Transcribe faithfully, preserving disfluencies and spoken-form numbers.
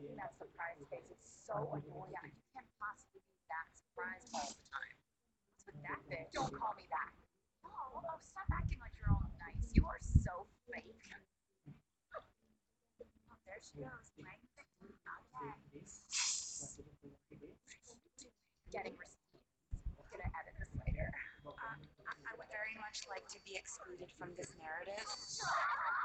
making that surprise face. It's so annoying. You can't possibly be that surprised all the time. What's with that bitch? Don't call me that. Oh, oh, stop acting like you're all nice. You are so fake. Oh, there she goes, playing victim again. Getting receipts. I'm gonna edit this later. Um, I would very much like to be excluded from this narrative.